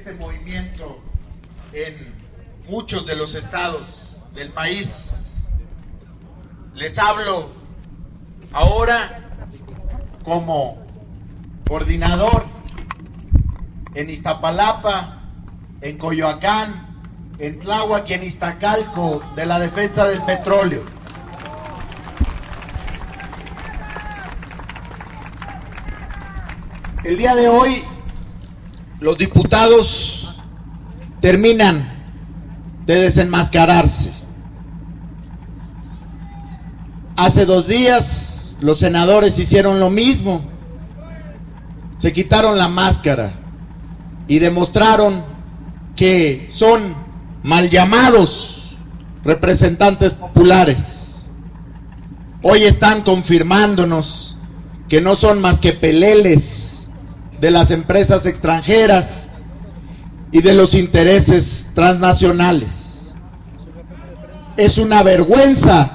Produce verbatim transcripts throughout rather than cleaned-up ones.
este movimiento en muchos de los estados del país. Les hablo ahora como coordinador en Iztapalapa, en Coyoacán, en Tláhuac y en Iztacalco de la defensa del petróleo. El día de hoy los diputados terminan de desenmascararse. Hace dos días los senadores hicieron lo mismo. Se quitaron la máscara y demostraron que son mal llamados representantes populares. Hoy están confirmándonos que no son más que peleles de las empresas extranjeras y de los intereses transnacionales. Es una vergüenza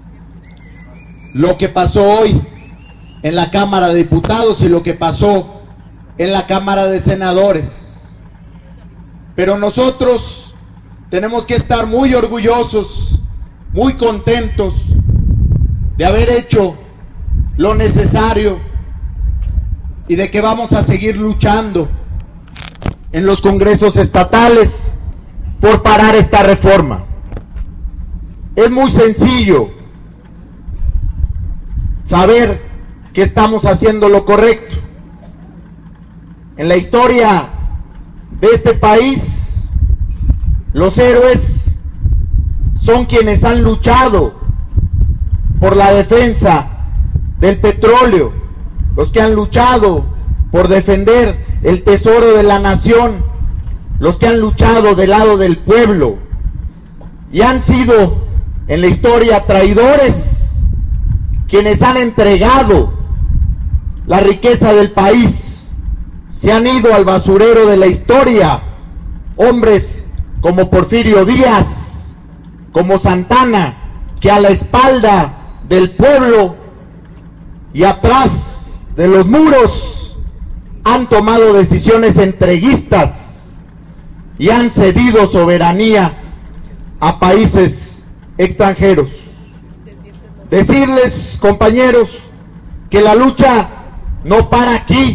lo que pasó hoy en la Cámara de Diputados y lo que pasó en la Cámara de Senadores. Pero nosotros tenemos que estar muy orgullosos, muy contentos de haber hecho lo necesario y de que vamos a seguir luchando en los congresos estatales por parar esta reforma. Es muy sencillo saber que estamos haciendo lo correcto. En la historia de este país, los héroes son quienes han luchado por la defensa del petróleo, los que han luchado por defender el tesoro de la nación, los que han luchado del lado del pueblo y han sido en la historia traidores quienes han entregado la riqueza del país. Se han ido al basurero de la historia hombres como Porfirio Díaz, como Santana, que a la espalda del pueblo y atrás de los muros han tomado decisiones entreguistas y han cedido soberanía a países extranjeros. Decirles, compañeros, que la lucha no para aquí,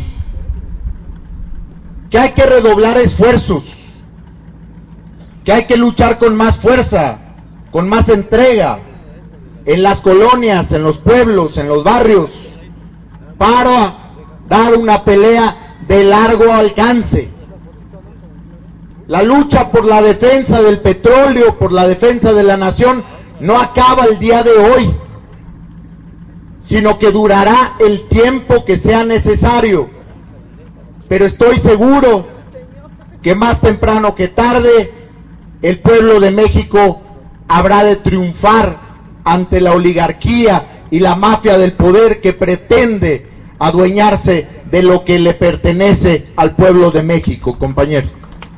que hay que redoblar esfuerzos, que hay que luchar con más fuerza, con más entrega, en las colonias, en los pueblos, en los barrios, para dar una pelea de largo alcance. La lucha por la defensa del petróleo, por la defensa de la nación, no acaba el día de hoy, sino que durará el tiempo que sea necesario. Pero estoy seguro que más temprano que tarde, el pueblo de México habrá de triunfar ante la oligarquía y la mafia del poder que pretende adueñarse de lo que le pertenece al pueblo de México, compañeros.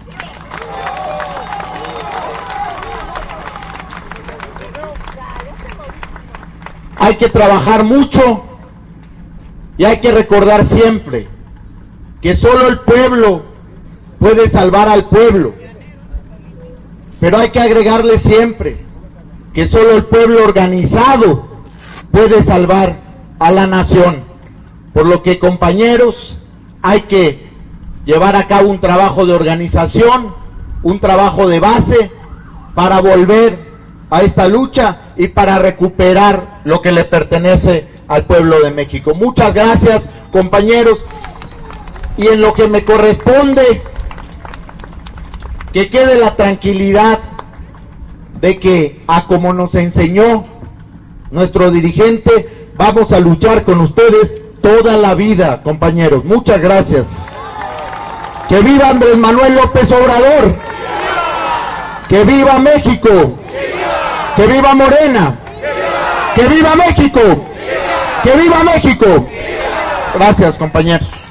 Hay que trabajar mucho y hay que recordar siempre que solo el pueblo puede salvar al pueblo, pero hay que agregarle siempre que solo el pueblo organizado puede salvar a la nación. Por lo que, compañeros, hay que llevar a cabo un trabajo de organización, un trabajo de base para volver a esta lucha y para recuperar lo que le pertenece al pueblo de México. Muchas gracias, compañeros, y en lo que me corresponde, que quede la tranquilidad de que, a como nos enseñó nuestro dirigente, vamos a luchar con ustedes toda la vida, compañeros. Muchas gracias. ¡Que viva Andrés Manuel López Obrador! ¡Que viva México! ¡Que viva Morena! ¡Que viva México! ¡Que viva México! Gracias, compañeros.